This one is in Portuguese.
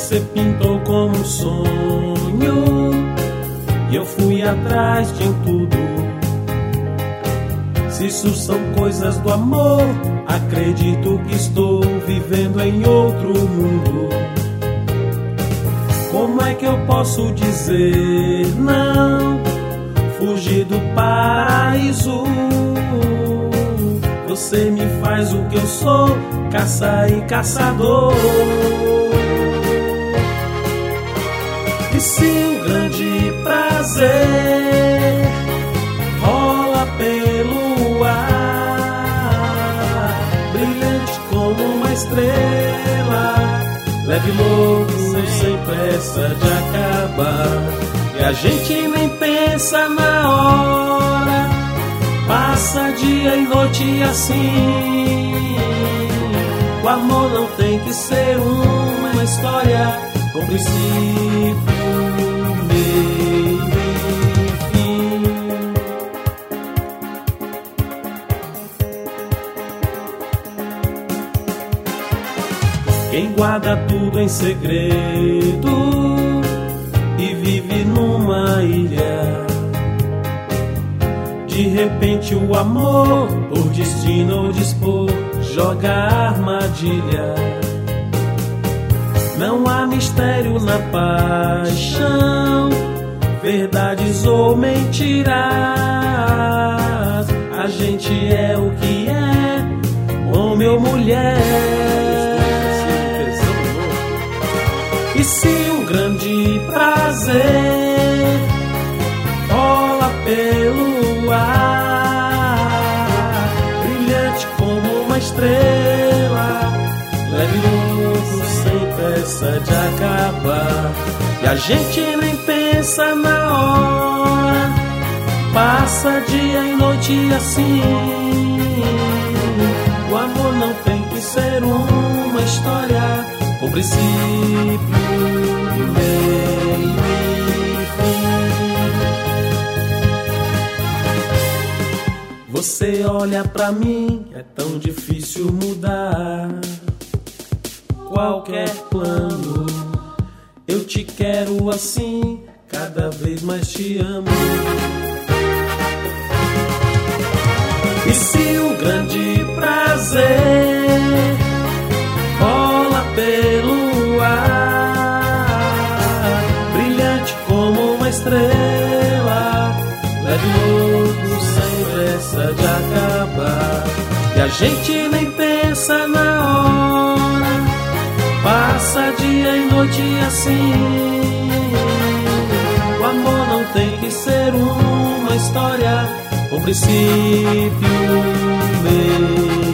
Você pintou como um sonho e eu fui atrás de tudo. Se isso são coisas do amor, acredito que estou vivendo em outro mundo. Como é que eu posso dizer não? Fugir do paraíso. Você me faz o que eu sou, caça e caçador. E se um grande prazer rola pelo ar, brilhante como uma estrela, leve louco, sem pressa de acabar, e a gente nem pensa na hora, passa dia e noite assim. O amor não tem que ser uma história com princípio, meio e fim. Quem guarda tudo em segredo e vive numa ilha, de repente o amor, por destino ou dispor, joga a armadilha. Não há mistério na paixão, verdades ou mentiras. A gente é o que é, homem ou mulher. E se um grande prazer rola pelo ar, brilhante como uma estrela, leve louco, sem pressa de acabar, e a gente nem pensa na hora, passa dia e noite assim. O amor não tem que ser uma história com princípio, meio e fim. Você olha pra mim, é tão difícil mudar qualquer plano. Eu te quero assim, cada vez mais te amo. E se um grande prazer rola pelo ar, brilhante como uma estrela, leve louco, sem pressa de acabar, e a gente nem pensa na hora, passa dia e noite assim. O amor não tem que ser uma história com princípio, meio